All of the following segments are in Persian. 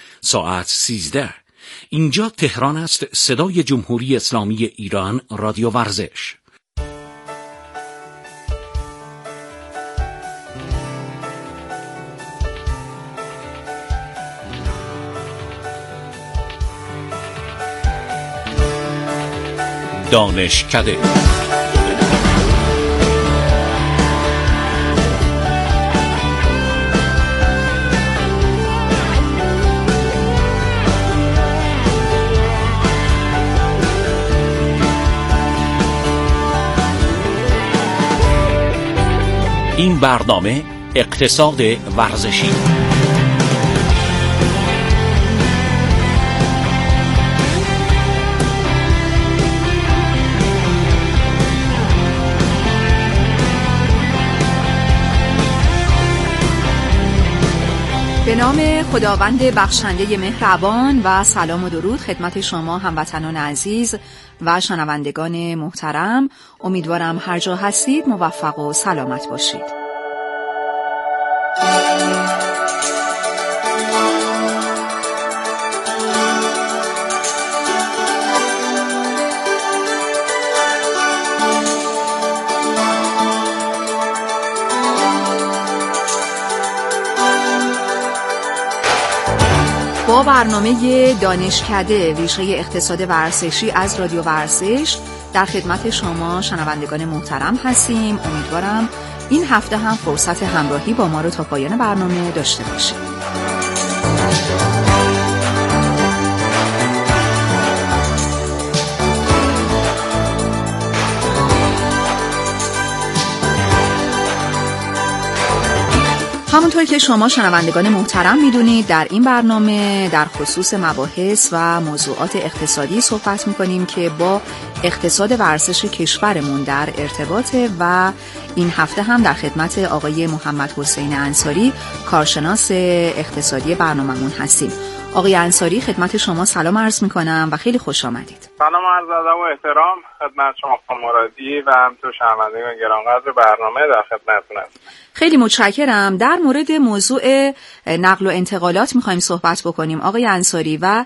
ساعت 13. اینجا تهران است. صدای جمهوری اسلامی ایران، رادیو ورزش. دانشکده. این برنامه اقتصاد ورزشی. به نام خداوند بخشنده مهربان و سلام و درود خدمت شما هموطنان عزیز و شنوندگان محترم. امیدوارم هر جا هستید موفق و سلامت باشید. با برنامه دانشکده ویژه اقتصاد ورزشی از رادیو ورزش در خدمت شما شنوندگان محترم هستیم. امیدوارم این هفته هم فرصت همراهی با ما رو تا پایان برنامه داشته باشید. همونطور که شما شنوندگان محترم میدونید در این برنامه در خصوص مباحث و موضوعات اقتصادی صحبت میکنیم که با اقتصاد ورزش کشورمون در ارتباطه و این هفته هم در خدمت آقای محمد حسین انصاری کارشناس اقتصادی برنامه‌مون هستیم. آقای انصاری خدمت شما سلام عرض میکنم و خیلی خوش آمدید. سلام عرض ادب و احترام خدمت شما خانم مرادی و همچنین شنوندگان گرانقدر برنامه در خدمتتون هستم. خیلی متشکرم. در مورد موضوع نقل و انتقالات میخوایم صحبت بکنیم آقای انصاری و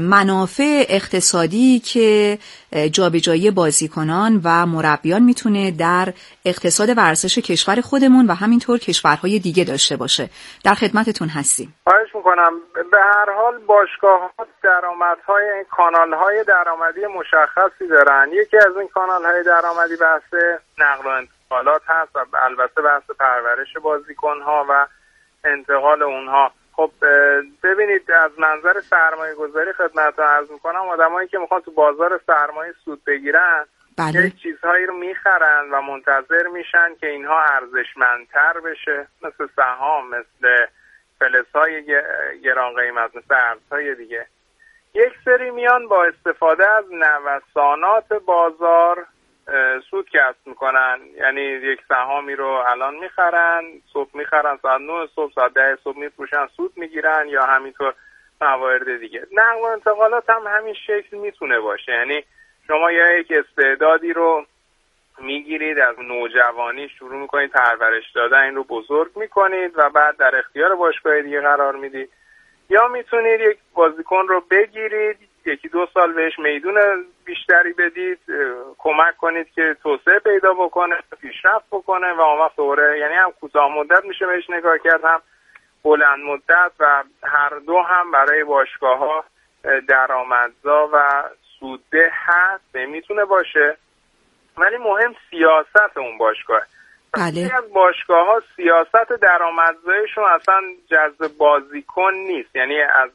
منافع اقتصادی که جابجایی بازیکنان و مربیان میتونه در اقتصاد ورزش کشور خودمون و همینطور کشورهای دیگه داشته باشه. در خدمتتون هستیم. خواهش میکنم. به هر حال باشگاه‌ها درآمدهای کانال‌های درآمدی مشخصی دارن. یکی از این کانال‌های درآمدی بحث نقل و انتقالات هست و البته بحث پرورش بازیکن‌ها و انتقال اونها. خب ببینید از منظر سرمایه گذاری خدمتتون عرض میکنم آدمایی که میخوان تو بازار سرمایه سود بگیرن یه چیزهایی رو میخرن و منتظر میشن که اینها ارزشمندتر بشه، مثل سهام، مثل فلزهای گران قیمت، مثل ارزهای دیگه. یک سری میان با استفاده از نوسانات بازار سود کسب میکنن، یعنی یک سهامی رو الان میخرن، صبح میخرن، ساعت 9 صبح ساعت 10 صبح میفروشن، سود میگیرن، یا همینطور موارد دیگه. نقل و انتقالات هم همین شکل میتونه باشه، یعنی شما یا یک استعدادی رو میگیرید از نوجوانی شروع میکنید پرورش دادن، این رو بزرگ میکنید و بعد در اختیار باشگاه دیگه قرار میدید، یا میتونید یک بازیکن رو بگیرید یکی دو سال بهش میدون بیشتری بدید، کمک کنید که توسعه پیدا بکنه، پیشرفت بکنه و اون وقت دوره، یعنی هم کوتاه مدت میشه بهش نگاه کرد هم بلند مدت و هر دو هم برای باشگاه‌ها درآمدزا و سودده هست میتونه باشه. ولی مهم سیاست اون باشگاه. بله. از باشگاه‌ها سیاست درآمدزایشون اصلا جذب بازیکن نیست، یعنی از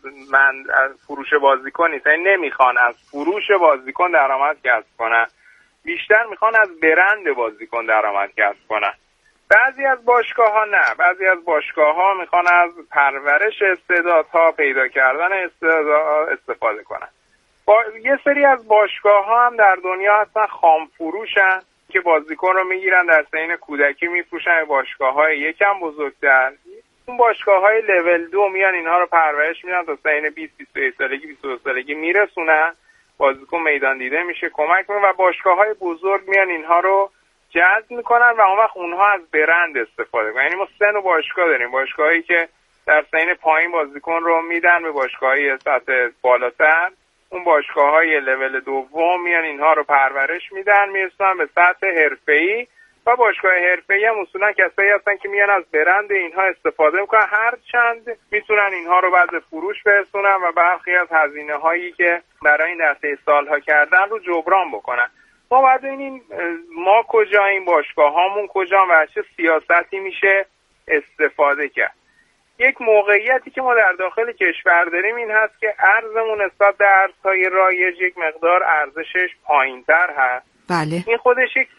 فروش بازیکن نیست، یعنی نمیخوان از فروش بازیکن درآمد کسب کنن، بیشتر میخوان از برند بازیکن درآمد کسب کنن. بعضی از باشگاه‌ها نه، بعضی از باشگاه‌ها میخوان از پرورش استعدادها، پیدا کردن استعدادها استفاده کنن. یه سری از باشگاه‌ها هم در دنیا هستن خام فروشن که بازیکن رو میگیرن در سن کودکی میفروشن، باشگاه‌های یکم بزرگتر. اون باشگاه‌های لول 2 میان اینها رو پرورش میدن تا سن 20 21 سالگی 22 سالگی میرسونن، بازیکن میدان دیده میشه، کمک میکنه و باشگاه‌های بزرگ میان اینها رو جذب میکنن و اون وقت اونها از برند استفاده کنن. یعنی ما سه نوع باشگاه داریم، باشگاهایی که در سین پایین بازیکن رو میدن به باشگاه‌های سطح بالاتر. اون باشگاه‌های لول دوم میان اینها رو پرورش میدن، میرسن به سطح حرفه‌ای و باشگاه حرفه‌ای هم اصولا کسایی هستن که میان از برند اینها استفاده میکنن، هر چند میتونن اینها رو بعد فروش برسونن و برخی از هزینه‌هایی که برای این دسته سالها کردن رو جبران بکنن. ما باید ببینیم ما کجاییم، باشگاه‌هامون کجا و چه سیاستی میشه استفاده کرد. یک موقعیتی که ما در داخل کشور داریم این هست که ارزمون نسبت به ارزهای رایج یک مقدار ارزشش پایین‌تر هست. بله. این خودش یک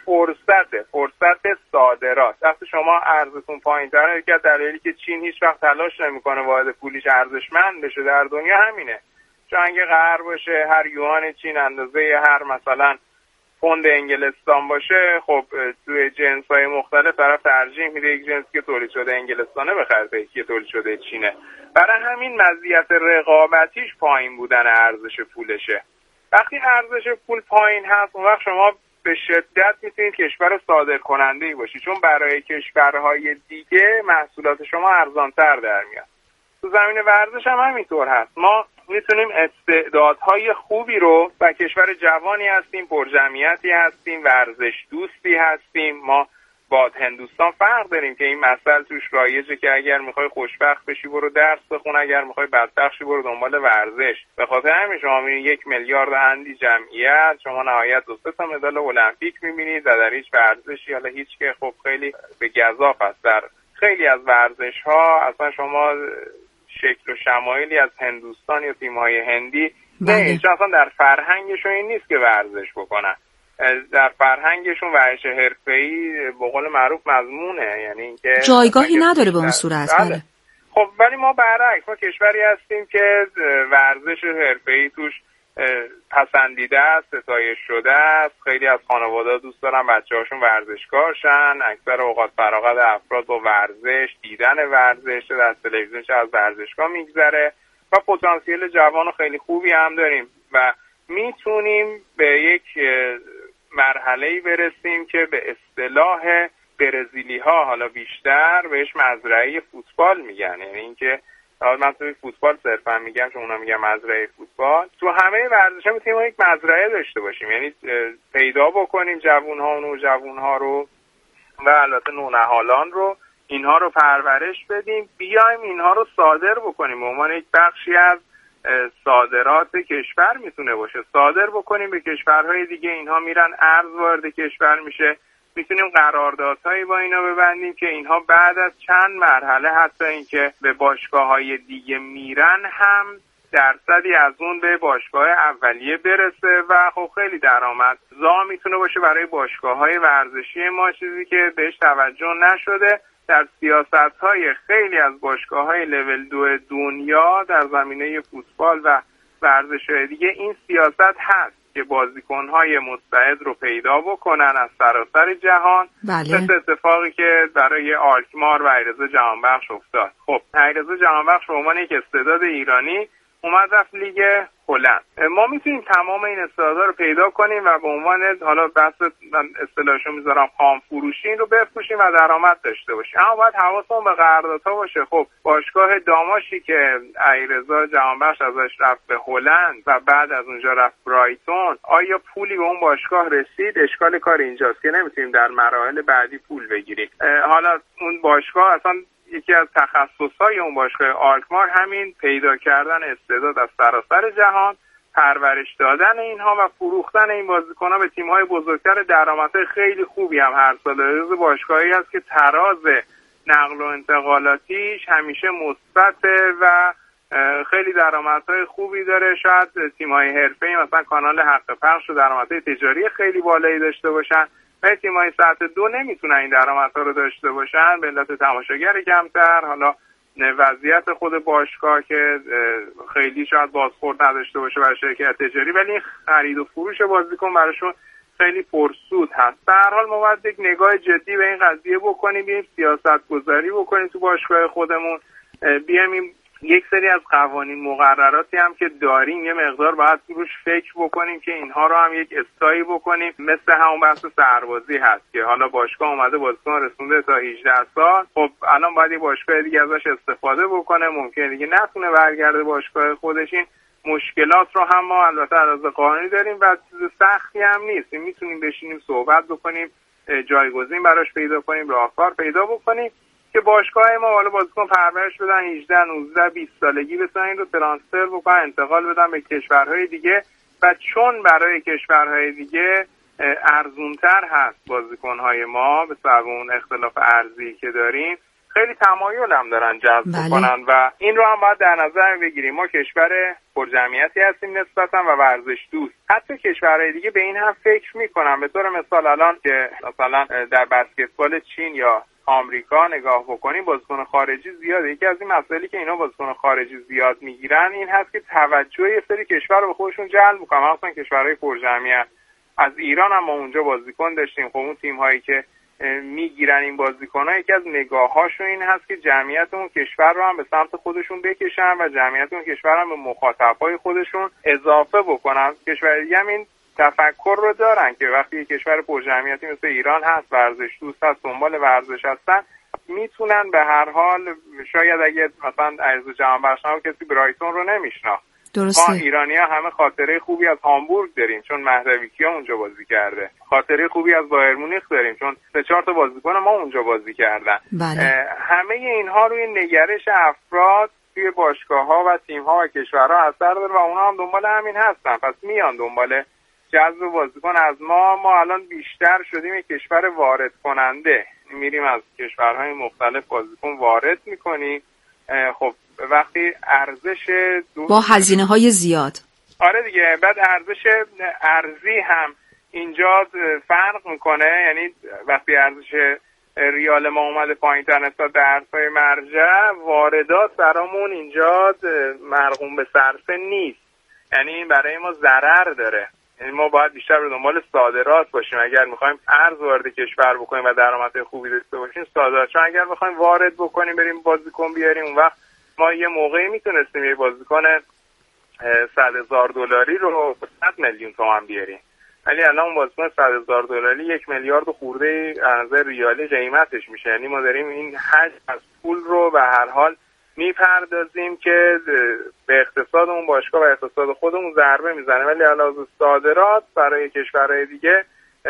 فرصت صادرات. وقتی شما ارزتون پایین‌تره، که دلیلی که چین هیچ وقت تلاش نمی‌کنه واحد پولیش ارزشمند بشه در دنیا همینه. چون اگه قرار باشه هر یوان چین اندازه هر مثلا پوند انگلستان باشه، خب توی جنس‌های مختلف طرف ترجیح میده یک جنسی که تولید شده انگلستانه بخره تا یکی تولید شده چینه. برای همین مزیت رقابتیش پایین بودن ارزش پولشه. وقتی ارزش پول پایین هست، اون وقت شما به شدت میتونید کشور صادر کننده‌ای باشید، چون برای کشورهای دیگه محصولات شما ارزان‌تر در میاد. تو زمین ورزش هم همینطور هست. ما میتونیم استعدادهای خوبی رو و کشور جوانی هستیم، پرجمعیتی هستیم، ورزش دوستی هستیم. ما با هندوستان فرق داریم که این مسئله توش رایجه که اگر میخوای خوشبخت بشی برو درس بخون، اگر میخوای بدبخت شی برو دنبال ورزش. به خاطر همین شما میبینید 1 میلیارد اندی جمعیت، شما نهایت 2 تا مدال المپیک میبینید و در هیچ ورزشی حالا هیچ که خب خیلی به گزاف است. در خیلی از ورزش ها اصلا شما شکل و شمایلی از هندوستان یا تیم‌های هندی نه، اصلا در فرهنگشون این نیست که ورزش بکنن. در فرهنگشون ورزش حرفه‌ای به قول معروف مضمونه، یعنی اینکه جایگاهی نداره به اون صورت. بله. خب ولی ما برعکس، ما کشوری هستیم که ورزش حرفه‌ای توش پسندیده است، ستایش شده است. خیلی از خانواده‌ها دوست دارن بچه‌هاشون ورزشکار شن. اکثر اوقات فراغت افراد با ورزش، دیدن ورزش در تلویزیون چه از ورزشگاه میگذره و پتانسیل جوان خیلی خوبی هم داریم و میتونیم به یک مرحله‌ای برسیم که به اصطلاح برزیلی‌ها حالا بیشتر بهش مزرعه فوتبال میگن. یعنی اینکه من توی فوتبال صرفا میگم چون اونا میگن مزرعه فوتبال. تو همه ورزش‌ها میتونیم یک مزرعه داشته باشیم، یعنی پیدا بکنیم جوان‌ها و نوجوان‌ها رو و البته نونهالان رو، اینها رو پرورش بدیم، بیایم اینها رو صادر بکنیم به عنوان یک بخشی از صادرات کشور میتونه باشه، صادر بکنیم به کشورهای دیگه. اینها میرن ارز وارد کشور میشه، میتونیم قراردادهایی با اینا ببندیم که اینها بعد از چند مرحله حتی اینکه به باشگاه‌های دیگه میرن هم درصدی از اون به باشگاه اولیه برسه و خب خیلی درآمدزا میتونه باشه برای باشگاه‌های ورزشی ما، چیزی که بهش توجه نشده. در سیاست‌های خیلی از باشگاه‌های لول 2 دنیا در زمینه فوتبال و ورزش‌های دیگه این سیاست هست که بازیکن‌های مستعد رو پیدا بکنن از سراسر جهان. بله. مثل اتفاقی که برای آلکمار و علیرضا جهانبخش افتاد. خب علیرضا جهانبخش به عنوان یک استعداد ایرانی اومد رفت لیگ هلند. ما میتونیم تمام این استعدادا رو پیدا کنیم و به عنوان حالا بحث من اصطلاحشو میذارم خام فروشی این رو بفروشیم و درآمد داشته باشیم. اما باید حواسمون به قراردادها باشه. خب باشگاه داماشی که علیرضا جهانبخش ازش رفت به هلند و بعد از اونجا رفت برایتون، آیا پولی به اون باشگاه رسید؟ اشکال کار اینجاست که نمیتونیم در مراحل بعدی پول بگیریم. حالا اون باشگاه اصلا یکی از تخصص‌های اون باشگاه آلکمار همین پیدا کردن استعداد از سراسر جهان، پرورش دادن اینها و فروختن این بازیکن‌ها به تیم‌های بزرگتر. درآمدهای خیلی خوبی هم هر سال از باشگاهی هست که تراز نقل و انتقالاتیش همیشه مثبته و خیلی درآمدهای خوبی داره. شاید تیم‌های حرفه‌ای مثلا کانال حق پخش و درآمدهای تجاری خیلی بالایی داشته باشن و تیم‌های سطح 2 نمیتونن این درآمدها رو داشته باشن به علت تماشاگر کمتر، حالا وضعیت خود باشگاه که خیلی شاید بازخورد نداشته باشه برای شرکت تجاری، ولی خرید و فروش بازیکن براشون خیلی پرسود هست. در هر حال ما باید یک نگاه جدی به این قضیه بکنیم، بیایم سیاست گذاری بکنیم تو باشگاه خودمون، بیایم این یک سری از قوانین مقرراتی هم که داریم یه مقدار باید روش فکر بکنیم که اینها رو هم یک اصلاحی بکنیم. مثل همون بحث سربازی هست که حالا باشگاه اومده بازیکن رسونده تا 18 سال، خب الان باید یه باشگاه دیگه ازش استفاده بکنه، ممکنه دیگه نتونه برگرده باشگاه خودش. این مشکلات رو هم ما البته از قانونی داریم و چیز سختی هم نیست، میتونیم بشینیم صحبت بکنیم، جایگزین براش پیدا کنیم، راهکار پیدا بکنیم که باشگاه ما حالا بازیکن پرورش بدن 18 19 20 سالگی بتونن این رو ترانسفر بکنن، انتقال بدن به کشورهای دیگه و چون برای کشورهای دیگه ارزونتر هست بازیکن‌های ما به سبب اون اختلاف ارزی که داریم، خیلی تمایل هم دارن جذب کنن و این رو هم باید در نظر بگیریم. ما کشور پرجمعیتی هستیم نسبتاً و ورزش دوست. حتی کشورهای دیگه به این هم فکر میکنن. به طور مثال الان که مثلا در بسکتبال چین یا آمریکا نگاه بکنیم بازیکن خارجی زیاده. یکی از این مسائلی که اینا بازیکن خارجی زیاد میگیرن این هست که توجه یه سری کشور رو به خودشون جلب میکنن، مثلا کشورهای پرجمعیت. از ایران هم ما اونجا بازیکن داشتیم. خب اون تیم هایی که میگیرن این بازیکن‌ها یکی از نگاه‌هاشون این هست که جمعیت اون کشور رو هم به سمت خودشون بکشن و جمعیت اون کشور هم به مخاطبای خودشون اضافه بکنن. کشور دیگه هم این تفکر رو دارن که وقتی یک کشور پرجمعیتی مثل ایران هست، ورزش دوست هست، دنبال ورزش هستن، میتونن به هر حال شاید اگه مثلا عرض جهان بخشنامه کسی برایتون رو نمیشناخت. ما ایرانی‌ها همه خاطره خوبی از هامبورگ داریم چون مهدوی کیا اونجا بازی کرده. خاطره خوبی از بایر مونیخ داریم چون 3-4 تا بازیکن ما اونجا بازی کردن. همه اینها روی نگرش افراد توی باشگاه‌ها و تیم‌ها و کشورها اثر داره و اونها هم دنبال همین هستن. پس میان دنبال جذب بازیکن از ما الان بیشتر شدیم یک کشور وارد کننده. میریم از کشورهای مختلف بازیکن وارد می‌کنیم. خب وقتی ارزش با هزینه‌های زیاد، آره دیگه، بعد ارزش ارزی هم اینجا فرق میکنه. یعنی وقتی ارزش ریال ما اومده پایین‌تر نسبت به ارزهای مرجع، واردات برامون اینجا مرقوم به صرفه نیست. یعنی این برای ما ضرر داره. یعنی ما باید بیشتر به دنبال صادرات باشیم اگر میخوایم ارز وارد کشور بکنیم و درآمد خوبی داشته باشیم. صادرات، چون اگر بخوایم وارد بکنیم بریم بازیکن بیاریم، اون وقت ما یه موقعی میتونستیم یه بازیکن $100,000 رو 100 میلیون تومان بیاریم، ولی الان اون بازیکن $100,000 1 میلیارد خورده از ریالی قیمتش میشه. یعنی ما داریم این حجم از پول رو به هر حال میپردازیم که به اقتصاد اون باشگاه و اقتصاد خودمون ضربه میزنه. ولی علاوه صادرات برای کشورهای دیگه،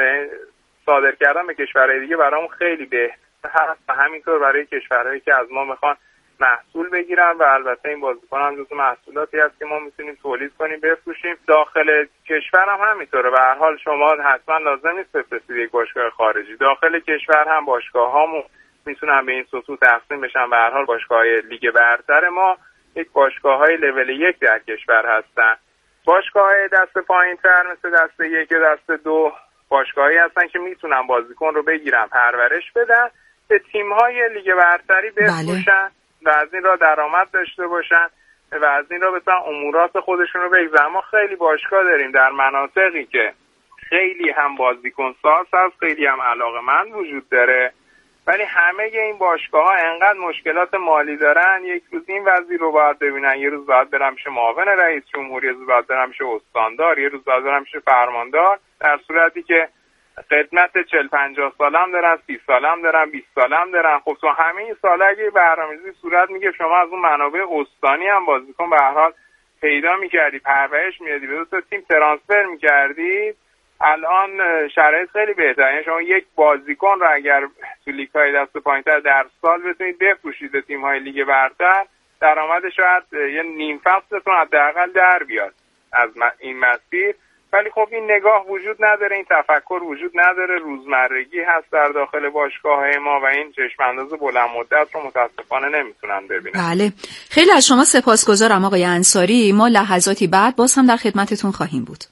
صادر کردن به کشورهای دیگه برامون خیلی بهتر هست و همینطور برای کشورهایی که از ما میخوان محصول بگیرن و البته این بازیکن هم جزو محصولاتی هست که ما میتونیم تولید کنیم بفروشیم. داخل کشور هم همینطوره. به هر حال شما حتما لازم نیست بفرستید یک باشگاه خارجی. داخل کشور هم باشگاه‌هامون میتونن به این سطوح تقسیم بشن. به هر حال باشگاه‌های لیگ برتر ما یک باشگاه‌های لول 1 در کشور هستن. باشگاه‌های دست پایین‌تر مثل دست 1 و دست 2 باشگاهایی هستن که میتونن بازیکن رو بگیرن، پرورش بدن، به تیم‌های لیگ برتری بفروشن و از این را درآمد داشته باشن و از این را بتونن امورات خودشون رو بگذارن. ما خیلی باشگاه داریم در مناطقی که خیلی هم بازیکن ساز هست، خیلی هم علاقه‌مند وجود داره، ولی همه این باشگاه‌ها انقدر مشکلات مالی دارن. یک روز این وضعیت رو باید ببینن، یه روز باید برن میشه معاون رئیس جمهور، یه روز باید برن میشه استاندار، یه روز باید برن میشه فرماندار، در صورتی که خدمت 40-50 سالم دارن، 30 سالم دارن، 20 سالم دارن. خب تو همه این سالا اگه برنامه‌ریزی صورت میگه شما از اون منابع استانی هم بازیکن به هر حال پیدا می‌کردی، پرورش می‌دادی، به دو تیم ترانسفر می‌کردی، الان شرایط خیلی بهتره. یعنی شما یک بازیکن رو اگر تو لیگ‌های دست پایین‌تر در سال بتونید بفروشید به تیم‌های لیگ برتر، درآمدش شاید یه نیم فصلتون حداقل در بیاد از این مسیر. ولی خب این نگاه وجود نداره، این تفکر وجود نداره، روزمرگی هست در داخل باشگاه‌های ما و این چشم‌انداز بلند مدت رو متاسفانه نمیتونن ببینن. بله، خیلی از شما سپاسگزارم آقای انصاری. ما لحظاتی بعد باز هم در خدمتتون خواهیم بود.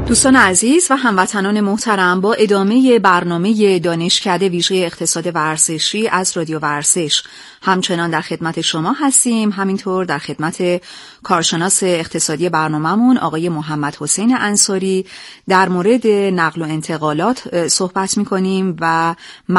دوستان عزیز و هموطنان محترم، با ادامه برنامه دانشکده ویژه اقتصاد ورزشی از رادیو ورزش همچنان در خدمت شما هستیم. همینطور در خدمت کارشناس اقتصادی برنامه‌مون آقای محمد حسین انصاری در مورد نقل و انتقالات صحبت می‌کنیم و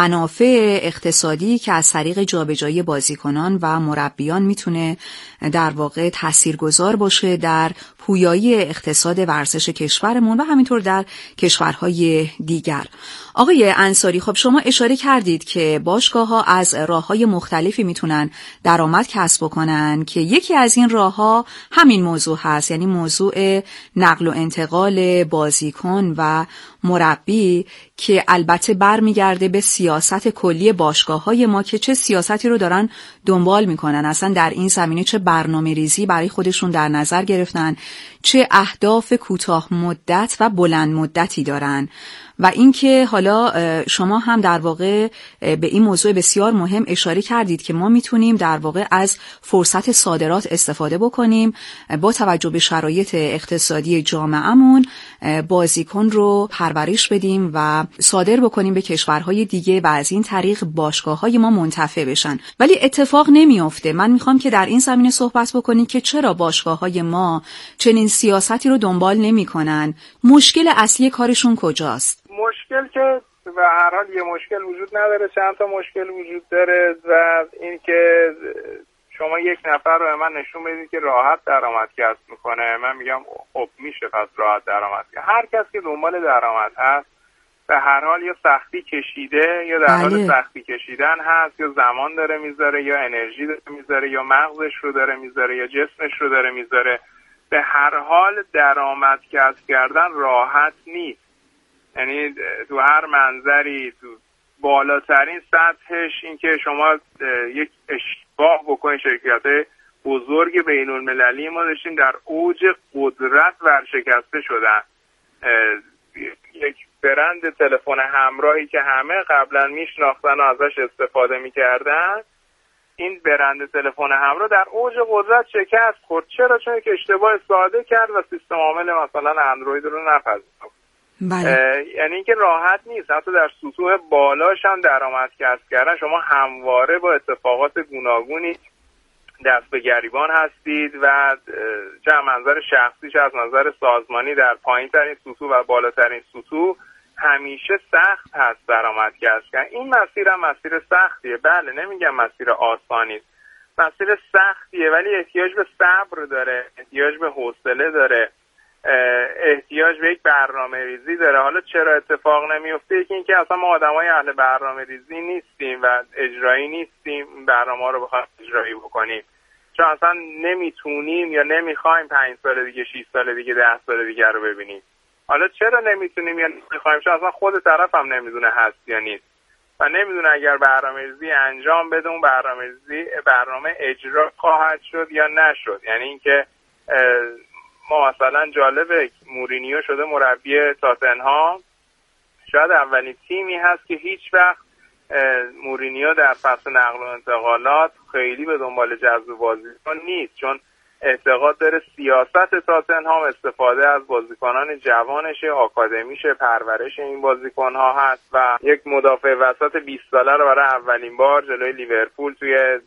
منافع اقتصادی که از طریق جابجایی بازیکنان و مربیان میتونه در واقع تاثیرگذار باشه در پویایی اقتصاد ورزش کشورمون و همینطور در کشورهای دیگر. آقای انصاری، خب شما اشاره کردید که باشگاه‌ها از راه‌های مختلفی میتونن درآمد کسب بکنن که یکی از این راه‌ها همین موضوع هست، یعنی موضوع نقل و انتقال بازیکن و مربی که البته برمیگرده به سیاست کلی باشگاه‌های ما که چه سیاستی رو دارن دنبال میکنن، اصلا در این زمینه چه برنامه‌ریزی برای خودشون در نظر گرفتن، چه اهداف کوتاه مدت و بلند مدتی دارن. و اینکه حالا شما هم در واقع به این موضوع بسیار مهم اشاره کردید که ما میتونیم در واقع از فرصت صادرات استفاده بکنیم، با توجه به شرایط اقتصادی جامعهمون بازیکن رو پرورش بدیم و صادر بکنیم به کشورهای دیگه و از این طریق باشگاه‌های ما منتفع بشن. ولی اتفاق نمیافته. من میخوام که در این زمینه صحبت بکنیم که چرا باشگاه‌های ما چنین سیاستی رو دنبال نمی‌کنن؟ مشکل اصلی کارشون کجاست؟ مشکل که به هر حال یه مشکل وجود نداره، چند تا مشکل وجود داره و این که شما یک نفر رو به من نشون بدید که راحت درآمد کسب میکنه، من میگم خب میشه پس راحت درآمد. هر کس که دنبال درآمد هست به هر حال یا سختی کشیده یا در حال سختی کشیدن هست، یا زمان داره میذاره، یا انرژی داره میذاره، یا مغزش رو داره میذاره، یا جسمش رو داره میذاره. به هر حال درآمد کسب کردن راحت نیست. یعنی تو هر منظری، تو بالاترین سطحش این که شما یک اشتباه بکنید. شرکت بزرگ بین المللی ما داشتیم در اوج قدرت ورشکسته شدن. یک برند تلفن همراهی که همه قبلا میشناختن و ازش استفاده میکردن، این برند تلفن همراه در اوج قدرت شکست خورد. چرا؟ چون یک اشتباه ساده کرد و سیستم عامل مثلا اندروید رو نپذیرفت. یعنی اینکه راحت نیست. حتی در سطوح بالاش هم درآمد کسب کردن شما همواره با اتفاقات گوناگونی دست به گریبان هستید و چه از منظر شخصی چه از نظر سازمانی در پایین ترین سطوح و بالاترین سطوح همیشه سخت هست درآمد کسب کردن. این مسیر هم مسیر سختیه، بله، نمیگم مسیر آسانی است، مسیر سختیه، ولی احتیاج به صبر داره، احتیاج به حوصله داره، احتیاج به یک برنامه ریزی داره. حالا چرا اتفاق نمیفته؟ یکی اینکه اصلا ما آدمای اهل برنامه ریزی نیستیم و اجرایی نیستیم، برنامه رو بخوایم اجرایی بکنیم، چون اصلا نمیتونیم یا نمیخوایم 5 سال دیگه، 6 سال دیگه، 10 سال دیگه رو ببینیم. حالا چرا نمیتونیم یا نمیخوایم؟ چون اصلا خود طرف هم نمیدونه هست یا نیست و نمیدونه اگر برنامه ریزی انجام بده اون برنامه اجرا خواهد شد یا نشد. یعنی اینکه ما مثلا جالبه مورینیو شده مربی تاتنهام، شاید اولین تیمی هست که هیچ وقت مورینیو در فصل نقل و انتقالات خیلی به دنبال جذب بازیکن نیست، چون اعتقاد داره سیاست تاتنهام استفاده از بازیکنان جوانشه، آکادمیشه، پرورش این بازیکن‌ها هست و یک مدافع وسط 20 ساله رو برای اولین بار جلوی لیورپول توی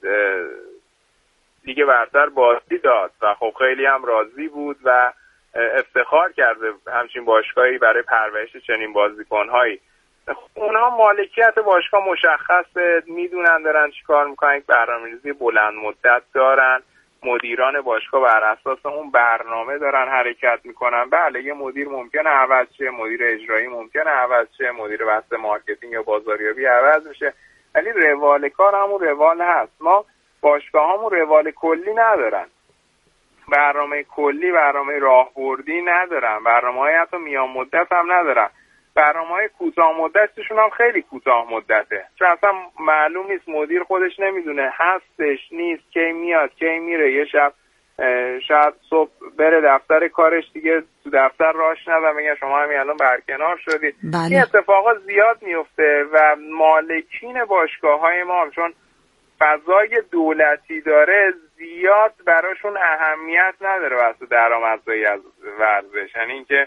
لیگ برتر بازی داد و خب خیلی هم راضی بود و افتخار کرده همچین باشگاهی برای پرورش چنین بازیکن‌هایی. اونها مالکیت باشگاه مشخصه، میدونن دارن چیکار میکنن، یک برنامه‌ریزی بلند مدت دارن، مدیران باشگاه بر اساس اون برنامه دارن حرکت میکنن. بله، یه مدیر ممکنه عوض شه، مدیر اجرایی ممکنه عوض شه، مدیر بحث مارکتینگ یا بازاریابی عوض میشه، ولی روال کار همون روال هست. ما باشگاه همون روال کلی ندارن، برنامه کلی، برنامه راهبردی ندارن، برنامه‌های حتی میان مدت هم ندارن. برنامه‌های کوتاه مدتشون هم خیلی کوتاه مدته، چون اصلا معلوم نیست، مدیر خودش نمیدونه هستش نیست، کی میاد کی میره. یه شب شاید صبح بره دفتر کارش، دیگه تو دفتر راش ندم میگن شما همین الان برکنار شدید. این اتفاقات زیاد میفته و مالکین باشگاه‌های ما چون فضای دولتی داره زیاد براشون اهمیت نداره واسه درآمدزایی از ورزش. یعنی اینکه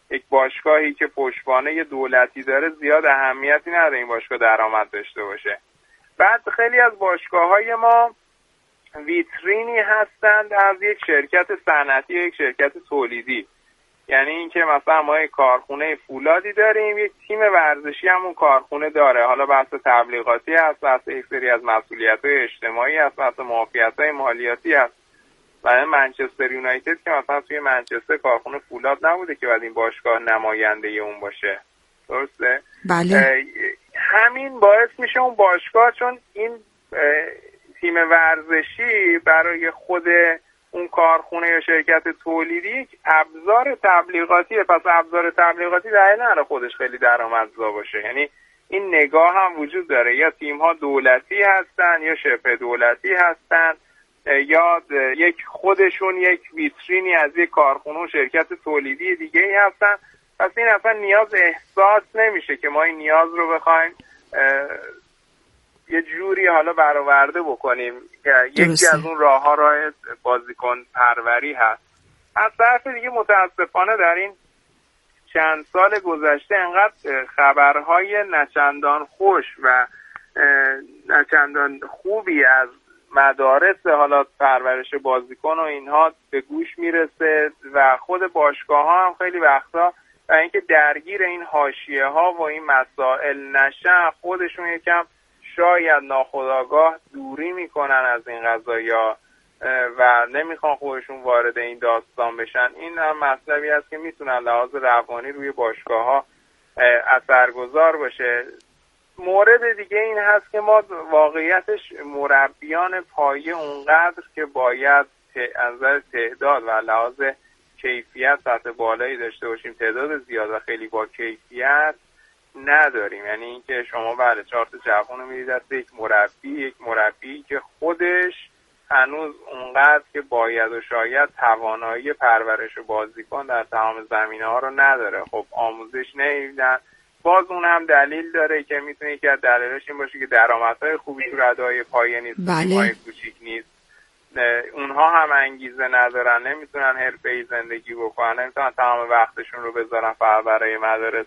یک باشگاهی که پشتوانه دولتی داره زیاد اهمیتی نداره این باشگاه درآمد داشته باشه. بعد خیلی از باشگاه‌های ما ویترینی هستند از یک شرکت صنعتی یا یک شرکت تولیدی. یعنی اینکه مثلا ما یک کارخونه فولادی داریم، یک تیم ورزشی هم اون کارخونه داره، حالا بحث تبلیغاتی هست، بحث یک سری از مسئولیت‌های اجتماعی هست، بحث معافیت‌های مالیاتی هست. برای منچستر یونایتد که مثلا توی منچستر کارخونه فولاد نبوده که بعد این باشگاه نماینده اون باشه، درسته؟ بله. همین باعث میشه اون باشگاه، چون این تیم ورزشی برای خود اون کارخونه یا شرکت تولیدی یک ابزار تبلیغاتیه، پس ابزار تبلیغاتی دلیل نداره خودش خیلی درآمدزا باشه. یعنی این نگاه هم وجود داره، یا تیم‌ها دولتی هستن یا شبه دولتی هستن، یا یک خودشون یک ویترینی از یک کارخونه و شرکت تولیدی دیگه ای هستن. پس این اصلا نیاز احساس نمیشه که ما این نیاز رو بخوایم یه جوری حالا برآورده بکنیم. یکی از اون راه بازیکن پروری هست. از طرف دیگه متاسفانه در این چند سال گذشته انقدر خبرهای نچندان خوش و نچندان خوبی از مدارس حالا پرورش بازیکن و اینها به گوش میرسه و خود باشگاه ها هم خیلی وقتا و اینکه درگیر این حاشیه ها و این مسائل نشن، خودشون یکم شاید ناخودآگاه دوری میکنن از این قضایا و نمیخوان خودشون وارد این داستان بشن. این هم مطلبی هست که میتونن لحاظ روانی روی باشگاه ها اثرگذار باشه. مورد دیگه این هست که ما واقعیتش مربیان پایه اونقدر که باید از نظر تعداد و لحاظ کیفیت سطح بالایی داشته باشیم، تعداد زیاد و خیلی با کیفیت نداریم. یعنی اینکه شما بله 4 تا جوان رو میدید دست یک مربی که خودش هنوز اونقدر که باید و شاید توانایی پرورش بازیکن در تمام زمینه‌ها رو نداره. خب آموزش نمیدن. باز اون هم دلیل داره که میتونه یکی از دلایلش این باشه که درآمدهای خوبی تو رده‌های پایه نیست، تیم‌های کوچیک نیست. اونها هم انگیزه ندارن، نمیتونن حرفه‌ای زندگی بکنن، نمیتونن تمام وقتشون رو بذارن فقط برای مدارس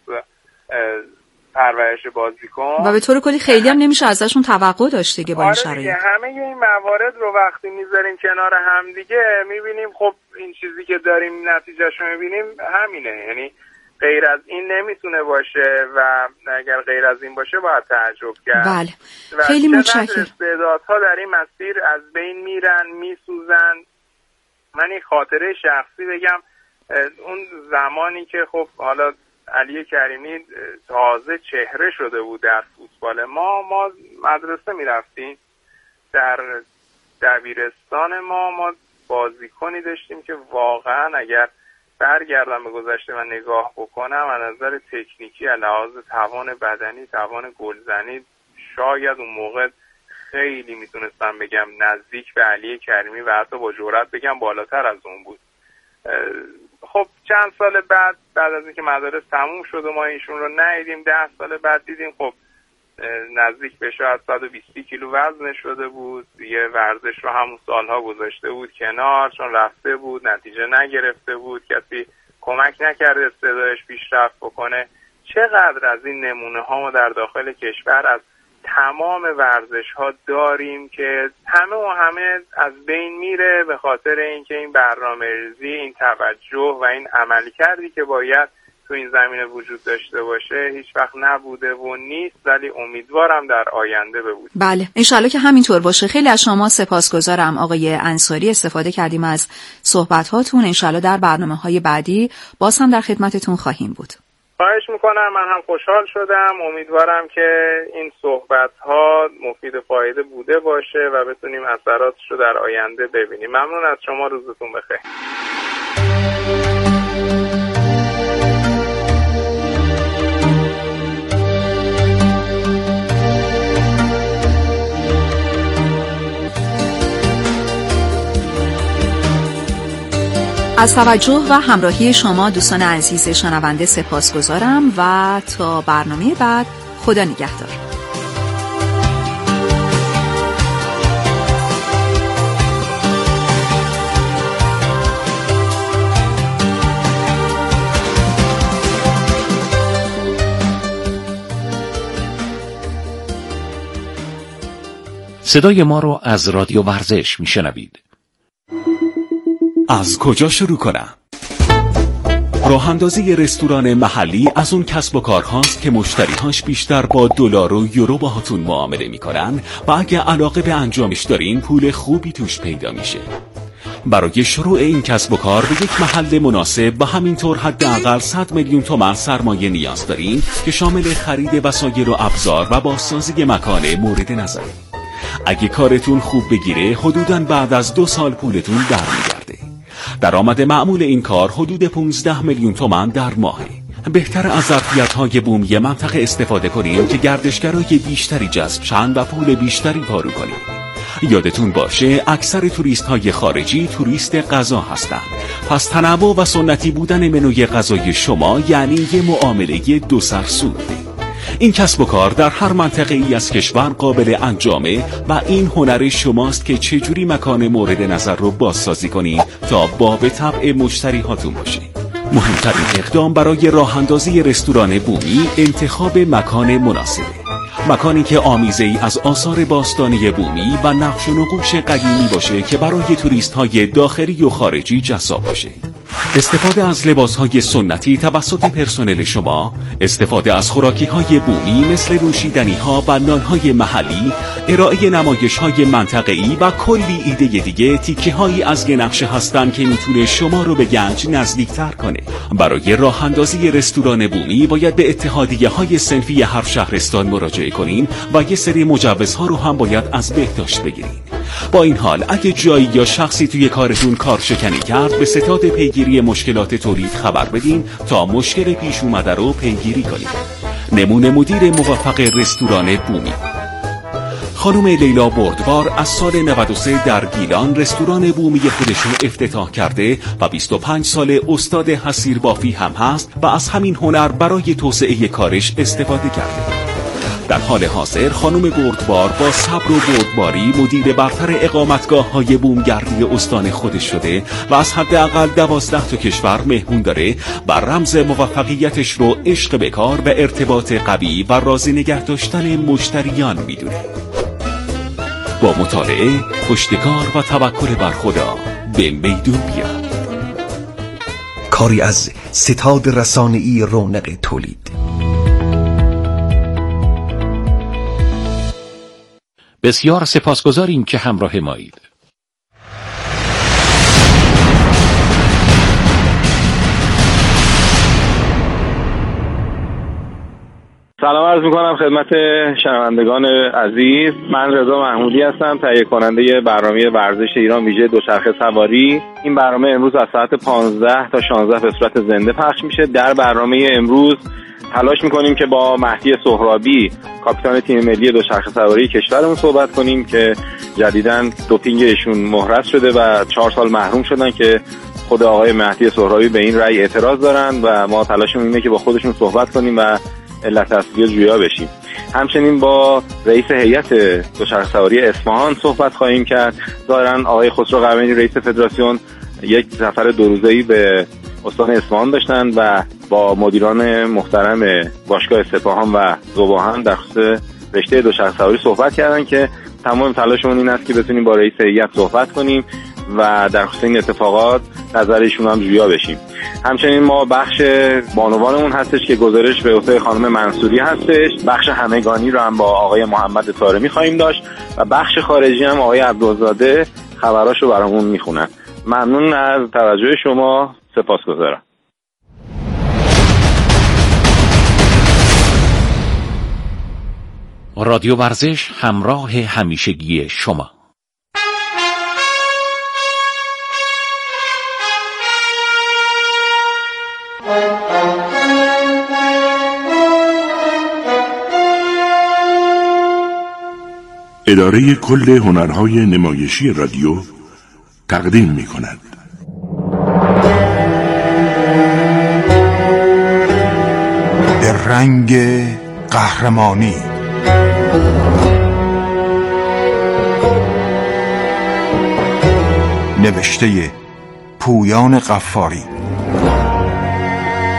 پرورش بازیکن و به طور کلی خیلی هم نمیشه ازشون توقع داشت دیگه با این شرایط. همه این موارد رو وقتی میذاریم کنار هم دیگه میبینیم خب این چیزی که داریم نتیجهش رو میبینیم همینه. یعنی غیر از این نمیتونه باشه و اگر غیر از این باشه باید تعجب کرد. بله. خیلی متشکرم. استعدادها در این مسیر از بین میرن، میسوزن. من یک خاطره شخصی بگم. اون زمانی که خب حالا علی کریمی تازه چهره شده بود در فوتبال ما مدرسه میرفتیم. در دبیرستان ما بازیکنی داشتیم که واقعا اگر برگردم به گذشته و نگاه بکنم از نظر تکنیکی از لحاظ توان بدنی، توان گلزنی، شاید اون موقع خیلی میتونستم بگم نزدیک به علی کریمی و حتی با جرئت بگم بالاتر از اون بود. خب چند سال بعد از اینکه مدارس تموم شد و ما ایشون رو ندیدیم، 10 سال بعد دیدیم خب نزدیک به شاید 120 کیلو وزن شده بود. یه ورزش رو همون سالها گذاشته بود کنار چون رفته بود، نتیجه نگرفته بود، کسی کمک نکرده استعدادش پیشرفت بکنه. چقدر از این نمونه ها ما در داخل کشور از تمام ورزش ها داریم که همه از بین میره به خاطر اینکه این برنامه‌ریزی، این توجه و این عملکردی که باید تو این زمینه وجود داشته باشه هیچ وقت نبوده و نیست، ولی امیدوارم در آینده ببود. بله انشالله که همینطور باشه. خیلی از شما سپاسگزارم آقای انصاری، استفاده کردیم از صحبت هاتون. انشالله در برنامه‌های بعدی باز هم در خدمتتون خواهیم بود. خواهش میکنم. من هم خوشحال شدم. امیدوارم که این صحبت‌ها مفید و فایده بوده باشه و بتونیم اثراتش رو در آینده ببینیم. ممنون از شما. روزتون بخیر. از توجه و همراهی شما دوستان عزیز شنونده سپاسگزارم و تا برنامه بعد خدا نگهدار. صدای ما رو از رادیو ورزش میشنوید. از کجا شروع کنم؟ راه اندازی رستوران محلی از اون کسب و کارهاست که مشتریهاش بیشتر با دلار و یورو باهاتون معامله میکنن و اگه علاقه به انجامش دارین پول خوبی توش پیدا میشه. برای شروع این کسب و کار به یک محل مناسب و همینطور حداقل 100 میلیون تومان سرمایه نیاز دارین که شامل خرید وسایل و ابزار و بازسازی مکان مورد نظره. اگه کارتون خوب بگیره حدوداً بعد از 2 سال پولتون برمیگرده. درآمد معمول این کار حدود 15 میلیون تومان در ماهه. بهتر از ظرفیت‌های بومی منطقه استفاده کنیم که گردشگرای بیشتری جذب شن و پول بیشتری پارو کنیم. یادتون باشه اکثر توریست‌های خارجی توریست غذا هستن. پس تنوع و سنتی بودن منوی غذای شما یعنی یه معامله 2 سرسوده. این کسب و کار در هر منطقه ای از کشور قابل انجامه و این هنر شماست که چجوری مکان مورد نظر رو بازسازی کنید تا باب طبع مشتری هاتون باشه. مهمترین اقدام برای راه اندازی رستوران بومی انتخاب مکان مناسبه. مکانی که آمیزه‌ای از آثار باستانی بومی و نقش و نقوش قدیمی باشه که برای توریست‌های داخلی و خارجی جذاب باشه. استفاده از لباس‌های سنتی توسط پرسنل شما، استفاده از خوراکی‌های بومی مثل نوشیدنی‌ها و نان‌های محلی، ارائه نمایش‌های منطقه‌ای و کلی ایده دیگه تیکه‌هایی از یه نقشه هستن که میتونه شما رو به گنج نزدیک‌تر کنه. برای راه اندازی رستوران بومی باید به اتحادیه‌های صنفی هر شهرستان مراجعه کنین و یه سری مجوزها رو هم باید از بهداشت بگیرین. با این حال اگه جایی یا شخصی توی کارتون کارشکنی کرد به ستاد پیگیری مشکلات تولید خبر بدین تا مشکل پیش اومده رو پیگیری کنین. نمونه مدیر موفق رستوران بومی خانم لیلا بردبار از سال 93 در گیلان رستوران بومی خودشو افتتاح کرده و 25 سال استاد حصیر بافی هم هست و از همین هنر برای توسعه کارش استفاده کرده. در حال حاضر خانم بردبار با صبر و بردباری مدیر برتر اقامتگاه‌های بومگردی استان خودش شده و از حداقل 12 تا کشور مهمون داره و رمز موفقیتش رو عشق به کار و ارتباط قوی و راضی نگه داشتن مشتریان میدونه. با مطالعه، پشتکار و توکل بر خدا به میدون بیاد. کاری از ستاد رسانه‌ای رونق تولید. بسیار سپاسگزاریم که همراه مایید. سلام عرض میکنم خدمت شنوندگان عزیز. من رضا محمودی هستم، تهیه کننده برنامه ورزش ایران ویژه دوچرخه سواری. این برنامه امروز از ساعت 15 تا 16 به صورت زنده پخش میشه. در برنامه امروز تلاش میکنیم که با مهدی سهرابی کاپیتان تیم ملی دوچرخه سواری کشورمون صحبت کنیم که جدیداً دوپینگ ایشون محرز شده و 4 سال محروم شدن که خود آقای مهدی سهرابی به این رأی اعتراض دارن و ما تلاشمون اینه که با خودشون صحبت کنیم و علت اصلی جویا بشیم. همچنین با رئیس هیئت دوچرخه سواری اصفهان صحبت خواهیم کرد. ظاهراً آقای خسرو قرمینی رئیس فدراسیون یک سفر 2 روزه‌ای به استان اصفهان داشتن و با مدیران محترم باشگاه سپاهان و ذوباهن در خصوص رشته دوچرخه سواری صحبت کردن که تمام تلاشمون این است که بتونیم با رئیس هیئت صحبت کنیم و در خصوص این اتفاقات نظرشون هم جویا بشیم. همچنین ما بخش بانوانمون هستش که گزارش به عهده خانم منصوری هستش. بخش همگانی رو هم با آقای محمد طارمی خواهیم داشت و بخش خارجی هم آقای عبدالزاده خبراشو برامون میخونن. ممنون از توجه شما، سپاسگزارم. رادیو ورزش همراه همیشگی شما. اداره کل هنرهای نمایشی رادیو تقدیم می کند. به رنگ قهرمانی نوشته پویان غفاری،